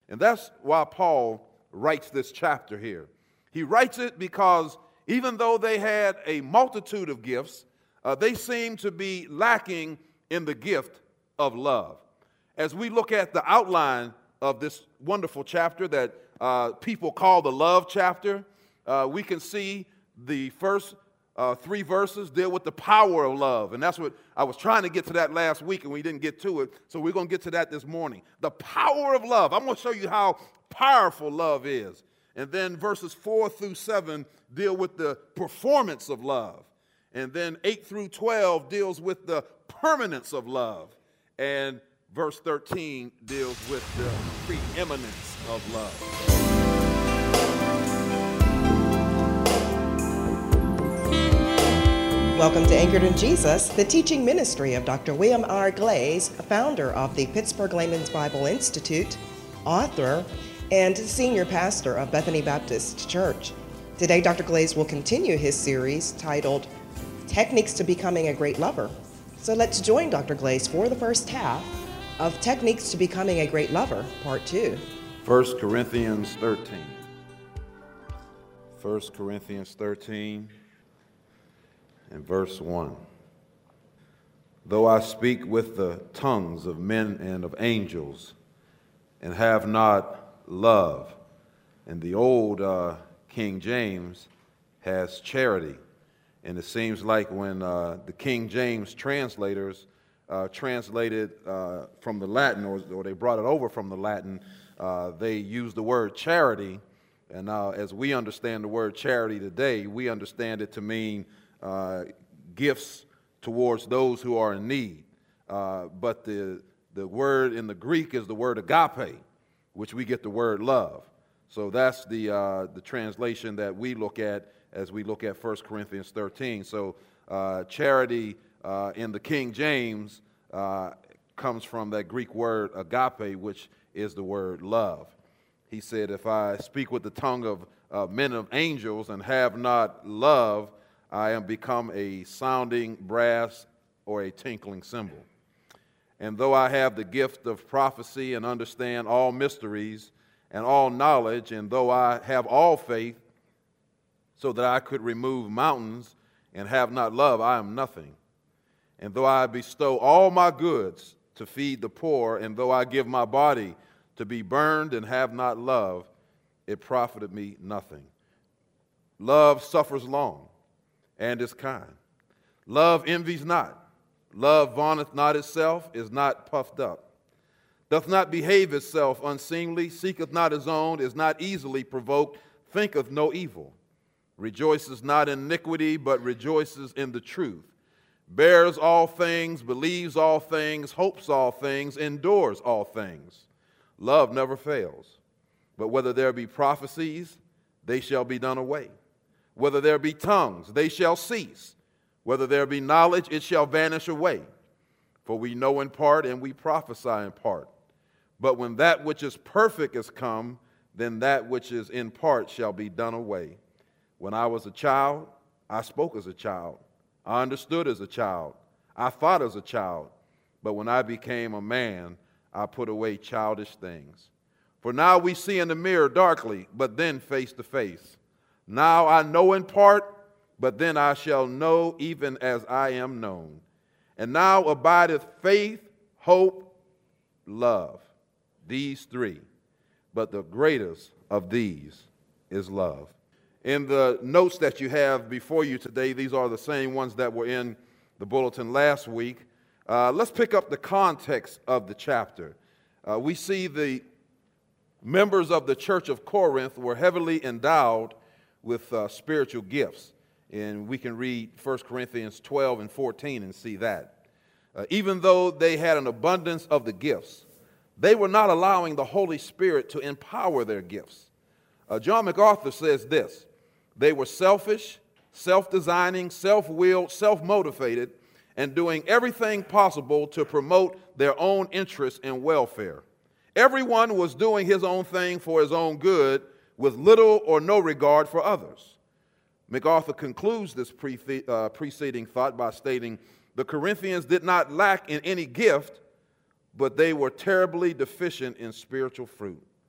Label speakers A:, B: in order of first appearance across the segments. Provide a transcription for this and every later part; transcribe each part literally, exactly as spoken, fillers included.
A: And that's why Paul writes this chapter here. He writes it because even though they had a multitude of gifts, uh, they seemed to be lacking in the gift of love. As we look at the outline of this wonderful chapter that uh, people call the love chapter, uh, we can see the first uh, three verses deal with the power of love. And that's what I was trying to get to that last week, and we didn't get to it. So we're going to get to that this morning. The power of love. I'm going to show you how powerful love is. And then verses four through seven deal with the performance of love. And then eight through twelve deals with the permanence of love. And verse thirteen deals with the preeminence of love.
B: Welcome to Anchored in Jesus, the teaching ministry of Doctor William R. Glaze, founder of the Pittsburgh Layman's Bible Institute, author, and senior pastor of Bethany Baptist Church. Today, Doctor Glaze will continue his series titled Techniques to Becoming a Great Lover. So let's join Doctor Glaze for the first half of Techniques to Becoming a Great Lover, Part two.
A: First Corinthians thirteen. First Corinthians thirteen and verse one. Though I speak with the tongues of men and of angels and have not love, and the old uh, King James has charity. And it seems like when uh, the King James translators uh, translated uh, from the Latin, or, or they brought it over from the Latin, uh, they used the word charity. And now, as we understand the word charity today, we understand it to mean uh, gifts towards those who are in need. Uh, but the, the word in the Greek is the word agape, which we get the word love. So that's the, uh, the translation that we look at as we look at First Corinthians thirteen. So uh, charity uh, in the King James uh, comes from that Greek word agape, which is the word love. He said, if I speak with the tongue of uh, men of angels and have not love, I am become a sounding brass or a tinkling cymbal. And though I have the gift of prophecy and understand all mysteries and all knowledge, and though I have all faith, so that I could remove mountains and have not love, I am nothing. And though I bestow all my goods to feed the poor, and though I give my body to be burned and have not love, it profited me nothing. Love suffers long and is kind. Love envies not. Love vaunteth not itself, is not puffed up, doth not behave itself unseemly, seeketh not his own, is not easily provoked, thinketh no evil, rejoices not in iniquity, but rejoices in the truth, bears all things, believes all things, hopes all things, endures all things. Love never fails. But whether there be prophecies, they shall be done away. Whether there be tongues, they shall cease. Whether there be knowledge, it shall vanish away. For we know in part, and we prophesy in part. But when that which is perfect is come, then that which is in part shall be done away. When I was a child, I spoke as a child. I understood as a child. I thought as a child. But when I became a man, I put away childish things. For now we see in the mirror darkly, but then face to face. Now I know in part, but then I shall know even as I am known. And now abideth faith, hope, love. These three. But the greatest of these is love. In the notes that you have before you today, these are the same ones that were in the bulletin last week. Uh, let's pick up the context of the chapter. Uh, we see the members of the church of Corinth were heavily endowed with uh, spiritual gifts. And we can read First Corinthians twelve and fourteen and see that. Uh, even though they had an abundance of the gifts, they were not allowing the Holy Spirit to empower their gifts. Uh, John MacArthur says this: they were selfish, self-designing, self-willed, self-motivated, and doing everything possible to promote their own interests and welfare. Everyone was doing his own thing for his own good, with little or no regard for others. MacArthur concludes this pre- uh, preceding thought by stating, the Corinthians did not lack in any gift, but they were terribly deficient in spiritual fruit.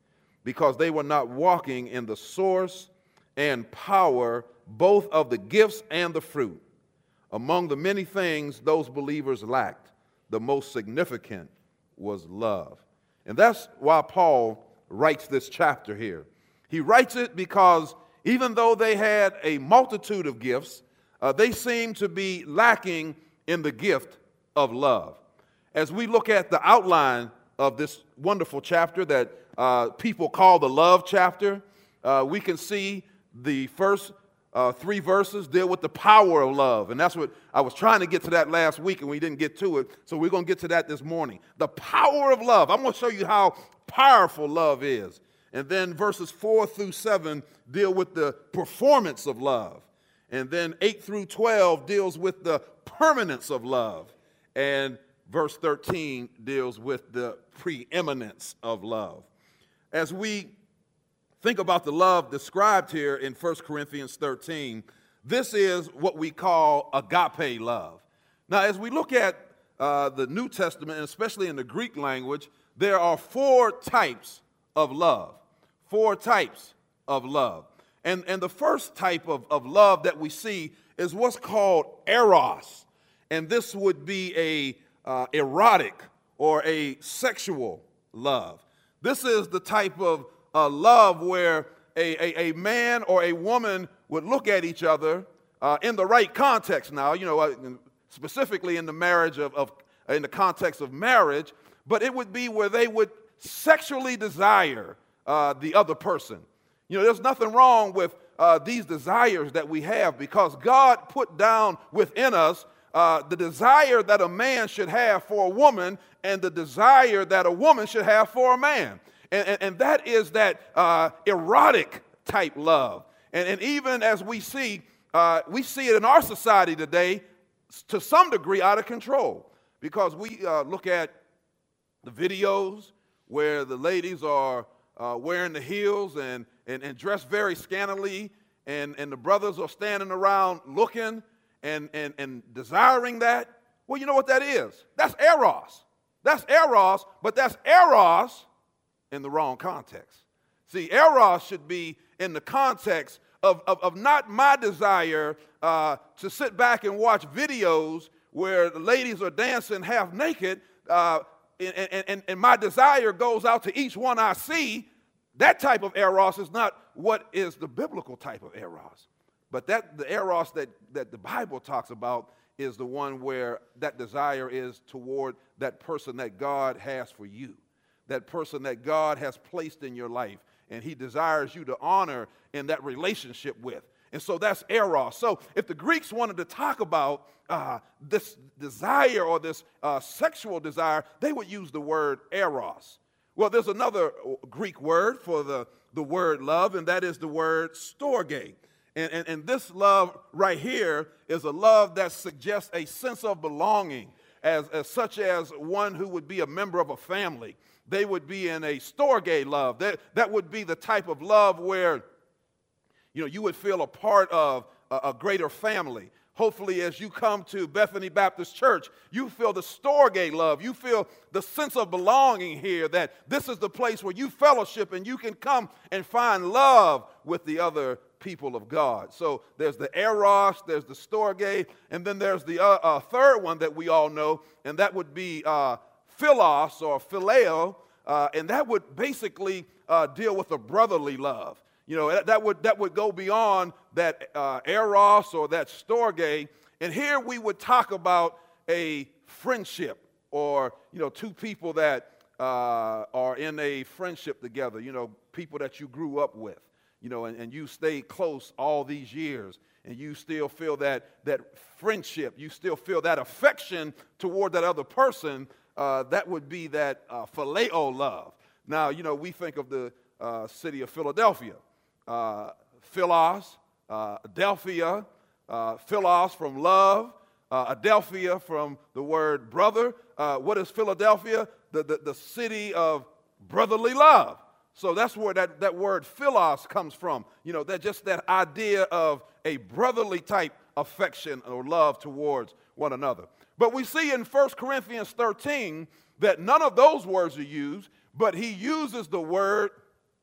A: because they were not walking in the source and power both of the gifts and the fruit. Among the many things those believers lacked, the most significant was love. And that's why Paul writes this chapter here. He writes it because even though they had a multitude of gifts, uh, they seemed to be lacking in the gift of love. As we look at the outline of this wonderful chapter that uh, people call the love chapter, uh, we can see the first uh, three verses deal with the power of love. And that's what I was trying to get to that last week, and we didn't get to it. So we're going to get to that this morning. The power of love. I'm going to show you how powerful love is. And then verses four through seven deal with the performance of love. And then eight through twelve deals with the permanence of love. And verse thirteen deals with the preeminence of love. As we think about the love described here in First Corinthians thirteen, this is what we call agape love. Now, as we look at uh, the New Testament, and especially in the Greek language, there are four types of love. Four types of love. And, and the first type of, of love that we see is what's called eros. And this would be a uh, erotic or a sexual love. This is the type of uh, love where a, a, a man or a woman would look at each other uh, in the right context now, you know, uh, specifically in the marriage of, of, in the context of marriage, but it would be where they would sexually desire uh, the other person. You know, there's nothing wrong with uh, these desires that we have, because God put down within us uh, the desire that a man should have for a woman and the desire that a woman should have for a man. And, and, and that is that uh, erotic type love. And, and even as we see, uh, we see it in our society today to some degree out of control, because we uh, look at the videos where the ladies are uh, wearing the heels and, and, and dressed very scantily, and, and the brothers are standing around looking and, and, and desiring that. Well, you know what that is? That's eros. That's eros, but that's eros in the wrong context. See, eros should be in the context of, of, of not my desire uh, to sit back and watch videos where the ladies are dancing half naked, uh, and, and, and my desire goes out to each one I see. That type of eros is not what is the biblical type of eros. But that the eros that, that the Bible talks about is the one where that desire is toward that person that God has for you, that person that God has placed in your life, and he desires you to honor in that relationship with. And so that's eros. So if the Greeks wanted to talk about uh, this desire or this uh, sexual desire, they would use the word eros. Well, there's another Greek word for the, the word love, and that is the word storge. And, and, and this love right here is a love that suggests a sense of belonging, as, as such as one who would be a member of a family. They would be in a storge love. That, that would be the type of love where, you know, you would feel a part of a, a greater family. Hopefully, as you come to Bethany Baptist Church, you feel the storge love. You feel the sense of belonging here, that this is the place where you fellowship and you can come and find love with the other people of God. So there's the eros, there's the storge, and then there's the uh, uh, third one that we all know, and that would be uh, philos or phileo, uh, and that would basically uh, deal with a brotherly love. You know, that, that would that would go beyond that uh, eros or that storge. And here we would talk about a friendship, or, you know, two people that uh, are in a friendship together, you know, people that you grew up with, you know, and, and you stayed close all these years, and you still feel that, that friendship, you still feel that affection toward that other person. Uh, that would be that uh, phileo love. Now, you know, we think of the uh, city of Philadelphia. Uh, Philos, uh, Adelphia, uh, Philos from love, uh, Adelphia from the word brother. Uh, what is Philadelphia? The, the, the city of brotherly love. So that's where that, that word philos comes from. You know, that just that idea of a brotherly type affection or love towards one another. But we see in First Corinthians thirteen that none of those words are used, but he uses the word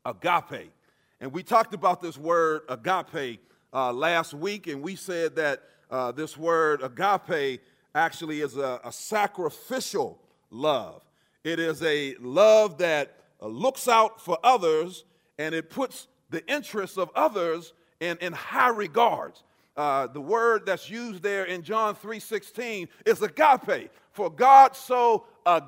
A: Agape. And we talked about this word agape uh, last week, and we said that uh, this word agape actually is a, a sacrificial love. It is a love that uh, looks out for others, and it puts the interests of others in, in high regards. Uh, the word that's used there in John three sixteen is agape. For God so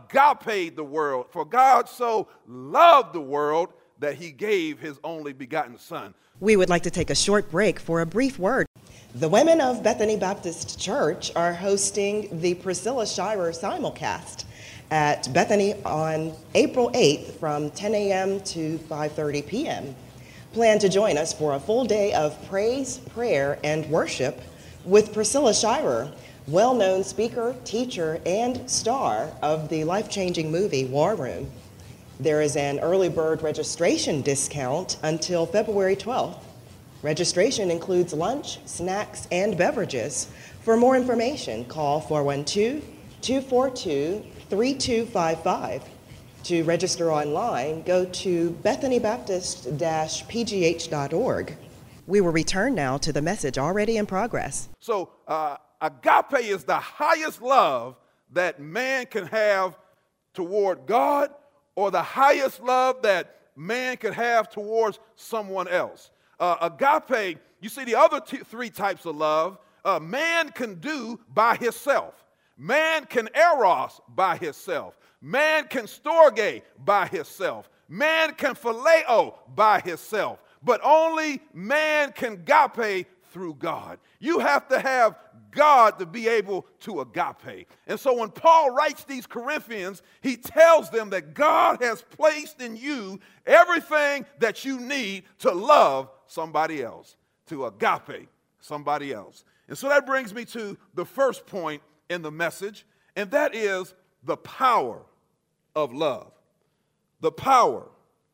A: agape the world, for God so loved the world that he gave his only begotten son.
B: We would like to take a short break for a brief word. The women of Bethany Baptist Church are hosting the Priscilla Shirer simulcast at Bethany on April eighth from ten a.m. to five thirty p.m. Plan to join us for a full day of praise, prayer, and worship with Priscilla Shirer, well-known speaker, teacher, and star of the life-changing movie War Room. There is an early bird registration discount until February twelfth. Registration includes lunch, snacks, and beverages. For more information, call four one two, two four two, three two five five. To register online, go to bethany baptist dash p g h dot org. We will return now to the message already in progress.
A: So uh, agape is the highest love that man can have toward God, or the highest love that man can have towards someone else. Uh, agape, you see the other two, three types of love, uh, man can do by himself. Man can eros by himself. Man can storge by himself. Man can phileo by himself. But only man can agape through God. You have to have God to be able to agape. And so when Paul writes these Corinthians, he tells them that God has placed in you everything that you need to love somebody else, to agape somebody else. And so that brings me to the first point in the message, and that is the power of love. The power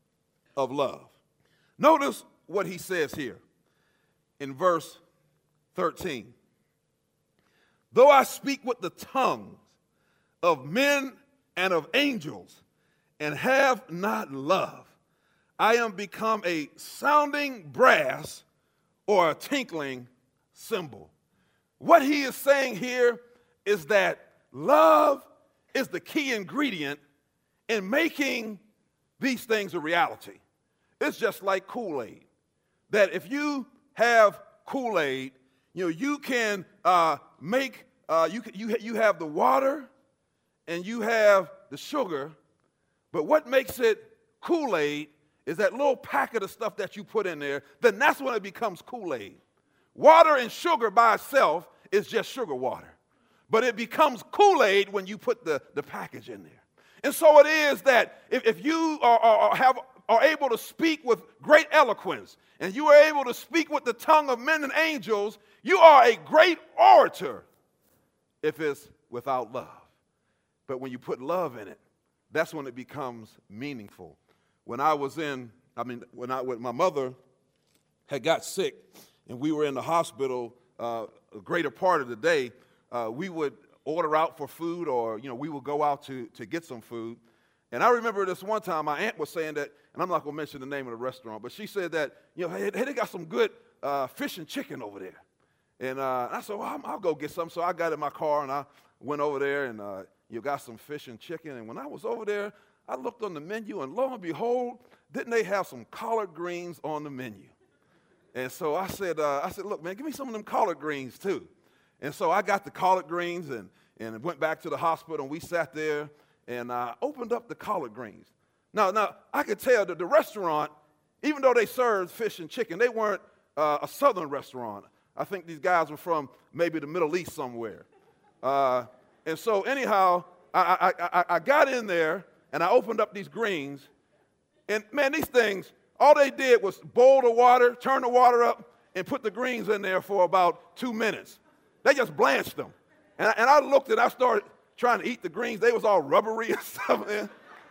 A: of love. Notice what he says here in verse thirteen. Though I speak with the tongues of men and of angels and have not love, I am become a sounding brass or a tinkling cymbal. What he is saying here is that love is the key ingredient in making these things a reality. It's just like Kool-Aid. That if you have Kool-Aid, you know, you can uh, make, uh, you, you, you have the water and you have the sugar, but what makes it Kool-Aid is that little packet of stuff that you put in there, then that's when it becomes Kool-Aid. Water and sugar by itself is just sugar water, but it becomes Kool-Aid when you put the, the package in there. And so it is that if, if you are, are, have, are able to speak with great eloquence, and you are able to speak with the tongue of men and angels, you are a great orator if it's without love. But when you put love in it, that's when it becomes meaningful. When I was in, I mean, when, I, when my mother had got sick and we were in the hospital uh, a greater part of the day, uh, we would order out for food, or, you know, we would go out to, to get some food. And I remember this one time my aunt was saying that, and I'm not going to mention the name of the restaurant, but she said that, you know, hey, they got some good uh, fish and chicken over there. And uh, I said, well, I'll, I'll go get some. So I got in my car and I went over there and uh, you got some fish and chicken. And when I was over there, I looked on the menu, and lo and behold, didn't they have some collard greens on the menu? And so I said, uh, I said, look, man, give me some of them collard greens too. And so I got the collard greens and, and went back to the hospital, and we sat there and uh, opened up the collard greens. Now, now I could tell that the restaurant, even though they served fish and chicken, they weren't uh, a southern restaurant. I think these guys were from maybe the Middle East somewhere. Uh, and so anyhow, I, I, I, I got in there, and I opened up these greens. And, man, these things, all they did was boil the water, turn the water up, and put the greens in there for about two minutes. They just blanched them. And I, and I looked and I started trying to eat the greens. They was all rubbery and stuff, man.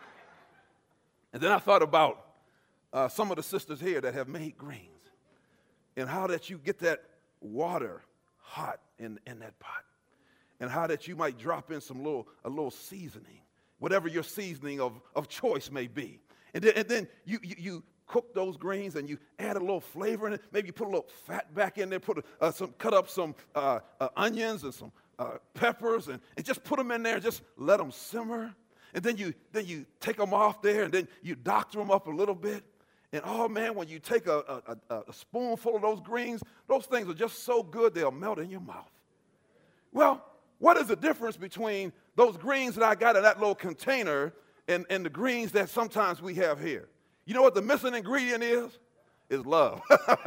A: And then I thought about uh, some of the sisters here that have made greens and how that you get that water hot in, in that pot, and how that you might drop in some little, a little seasoning, whatever your seasoning of, of choice may be. And then, and then you, you, you cook those greens and you add a little flavor in it. Maybe you put a little fat back in there, put a, uh, some, cut up some uh, uh, onions and some uh, peppers and, and just put them in there and just let them simmer. And then you, then you take them off there and then you doctor them up a little bit. And oh man, when you take a, a, a, a spoonful of those greens, those things are just so good they'll melt in your mouth. Well, what is the difference between those greens that I got in that little container and, and the greens that sometimes we have here? You know what the missing ingredient is? Is love.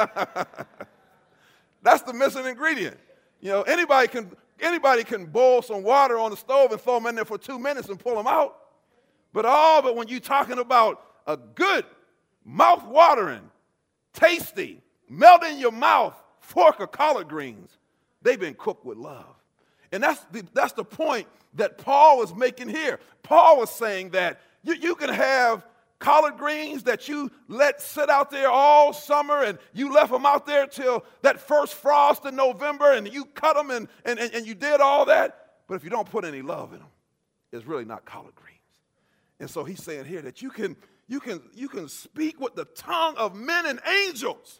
A: That's the missing ingredient. You know, anybody can, anybody can boil some water on the stove and throw them in there for two minutes and pull them out. But all but when you're talking about a good, mouth-watering, tasty, melt in your mouth fork of collard greens, they've been cooked with love. And that's the, that's the point that Paul was making here. Paul was saying that you, you can have collard greens that you let sit out there all summer and you left them out there till that first frost in November and you cut them and, and, and you did all that. But if you don't put any love in them, it's really not collard greens. And so he's saying here that you can, you can, you can speak with the tongue of men and angels.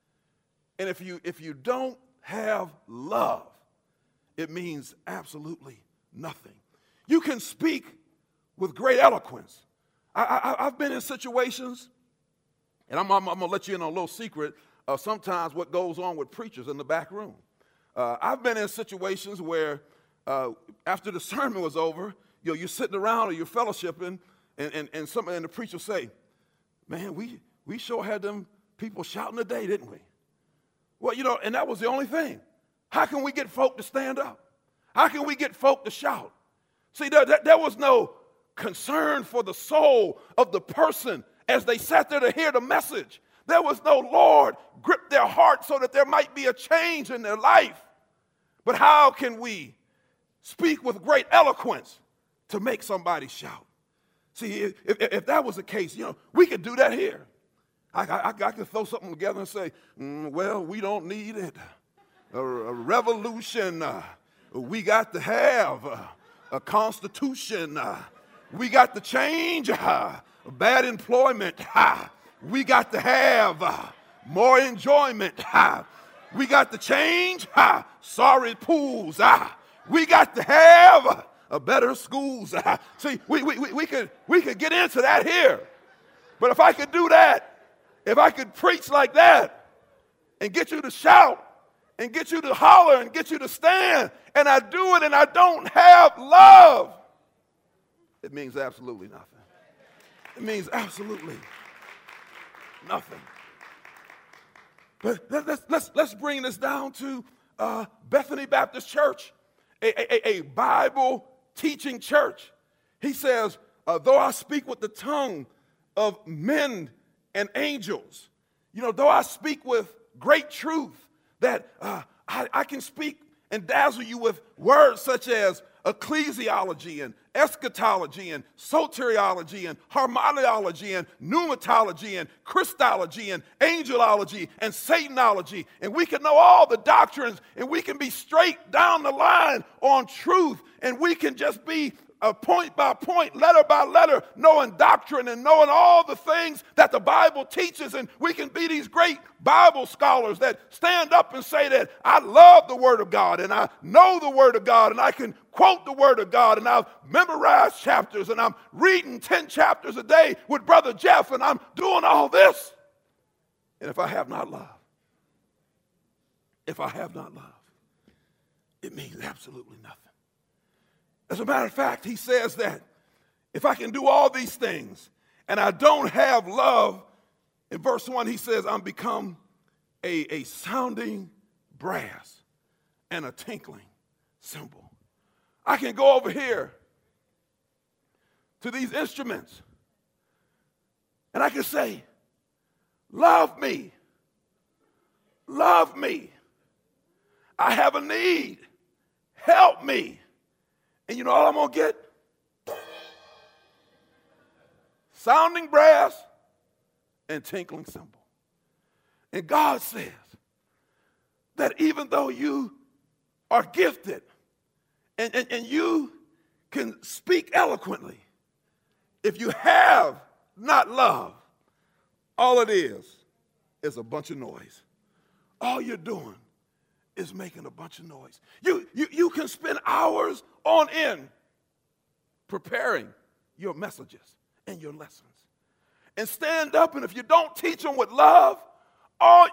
A: And if you, if you don't have love, it means absolutely nothing. You can speak with great eloquence. I, I, I've been in situations, and I'm, I'm, I'm going to let you in on a little secret of sometimes what goes on with preachers in the back room. Uh, I've been in situations where uh, after the sermon was over, you know, you're sitting around or you're fellowshipping, and, and, and, some, and the preacher say, man, we, we sure had them people shouting today, didn't we? Well, you know, and that was the only thing. How can we get folk to stand up? How can we get folk to shout? See, there, there, there was no concern for the soul of the person as they sat there to hear the message. There was no, Lord, grip their heart so that there might be a change in their life. But how can we speak with great eloquence to make somebody shout? See, if, if, if that was the case, you know, we could do that here. I, I, I could throw something together and say, mm, well, we don't need it. A, a revolution. Uh, we got to have uh, a constitution. Uh, we got to change. Uh, bad employment. Uh, we got to have uh, more enjoyment. Uh, we got to change. Uh, sorry pools. Uh, we got to have uh, a better schools. Uh, see, we, we, we, we, could, we could get into that here. But if I could do that, if I could preach like that and get you to shout, and get you to holler and get you to stand, and I do it and I don't have love, it means absolutely nothing. It means absolutely nothing. But let's, let's, let's bring this down to uh, Bethany Baptist Church, a, a, a Bible teaching church. He says, uh, though I speak with the tongue of men and angels, you know, though I speak with great truth, that uh, I, I can speak and dazzle you with words such as ecclesiology and eschatology and soteriology and harmoniology and pneumatology and Christology and angelology and Satanology. And we can know all the doctrines and we can be straight down the line on truth, and we can just be Uh, point by point, letter by letter, knowing doctrine and knowing all the things that the Bible teaches. And we can be these great Bible scholars that stand up and say that I love the Word of God and I know the Word of God and I can quote the Word of God and I've memorized chapters and I'm reading ten chapters a day with Brother Jeff and I'm doing all this. And if I have not love, if I have not love, it means absolutely nothing. As a matter of fact, he says that if I can do all these things and I don't have love, in verse one, he says, I'm become a, a sounding brass and a tinkling cymbal. I can go over here to these instruments and I can say, love me, love me. I have a need, help me. And you know all I'm going to get? Sounding brass and tinkling cymbal. And God says that even though you are gifted and, and, and you can speak eloquently, if you have not love, all it is is a bunch of noise. All you're doing is making a bunch of noise. You, you, you can spend hours on end preparing your messages and your lessons. And stand up, and if you don't teach them with love, all,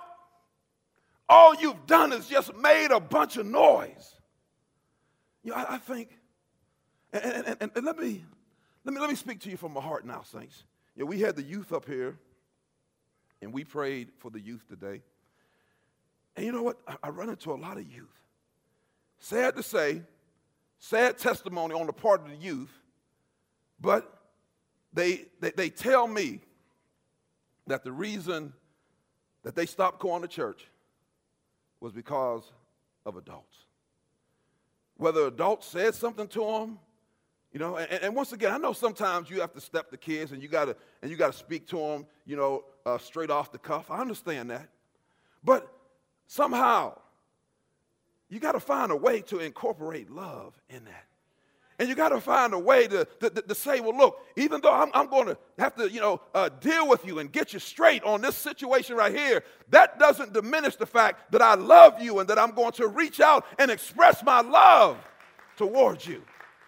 A: all you've done is just made a bunch of noise. You know, I, I think, and, and, and, and let me let me let me speak to you from my heart now, saints. You know, we had the youth up here, and we prayed for the youth today. And you know what? I, I run into a lot of youth. Sad to say, sad testimony on the part of the youth, but they they, they tell me that the reason that they stopped going to church was because of adults. Whether adults said something to them, you know, and, and once again, I know sometimes you have to step the kids and you gotta and you gotta speak to them, you know, uh, straight off the cuff. I understand that, but somehow you got to find a way to incorporate love in that. And you got to find a way to, to, to say, well, look, even though I'm, I'm going to have to, you know, uh, deal with you and get you straight on this situation right here, that doesn't diminish the fact that I love you and that I'm going to reach out and express my love towards you.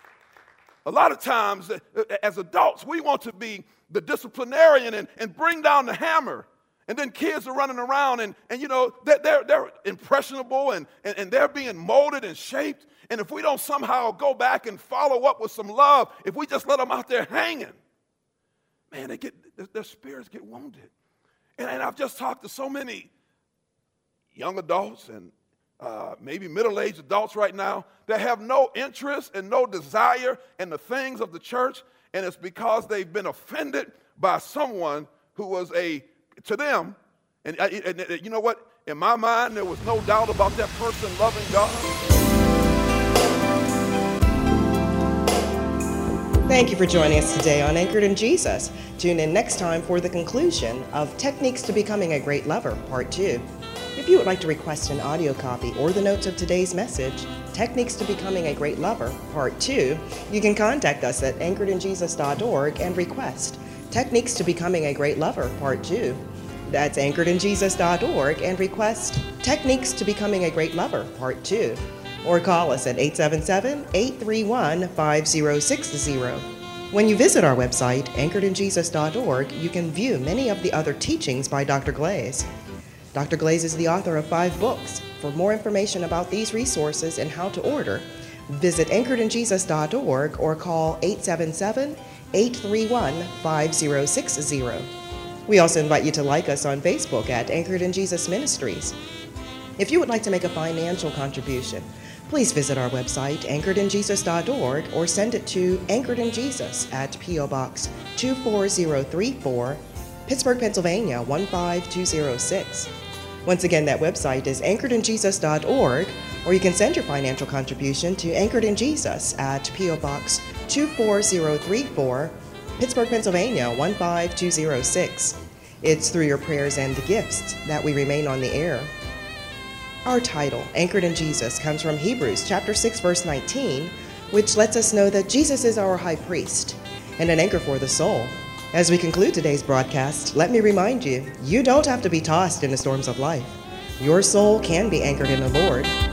A: A lot of times, as adults, we want to be the disciplinarian and, and bring down the hammer. And then kids are running around and, and you know, they're, they're, they're impressionable and, and, and they're being molded and shaped. And if we don't somehow go back and follow up with some love, if we just let them out there hanging, man, they get their spirits get wounded. And, and I've just talked to so many young adults and uh, maybe middle-aged adults right now that have no interest and no desire in the things of the church. And it's because they've been offended by someone who was a, to them, and, and, and you know what? In my mind, there was no doubt about that person loving God.
B: Thank you for joining us today on Anchored in Jesus. Tune in next time for the conclusion of Techniques to Becoming a Great Lover, Part two. If you would like to request an audio copy or the notes of today's message, Techniques to Becoming a Great Lover, Part two, you can contact us at anchored in jesus dot org and request Techniques to Becoming a Great Lover, Part two. That's anchored in jesus dot org and request Techniques to Becoming a Great Lover, Part two. Or call us at eight seven seven, eight three one, five zero six zero. When you visit our website, anchored in jesus dot org, you can view many of the other teachings by Doctor Glaze. Doctor Glaze is the author of five books. For more information about these resources and how to order, visit anchored in jesus dot org or call eight seven seven, eight three one, five zero six zero. We also invite you to like us on Facebook at Anchored in Jesus Ministries. If you would like to make a financial contribution, please visit our website, anchored in jesus dot org, or send it to Anchored in Jesus at P O Box two four zero three four, Pittsburgh, Pennsylvania one five two zero six. Once again, that website is anchored in jesus dot org, or you can send your financial contribution to Anchored in Jesus at P O Box two four zero three four, Pittsburgh, Pennsylvania one five two zero six. It's through your prayers and gifts that we remain on the air. Our title, Anchored in Jesus, comes from Hebrews chapter six, verse nineteen, which lets us know that Jesus is our high priest and an anchor for the soul. As we conclude today's broadcast, let me remind you, you don't have to be tossed in the storms of life. Your soul can be anchored in the Lord.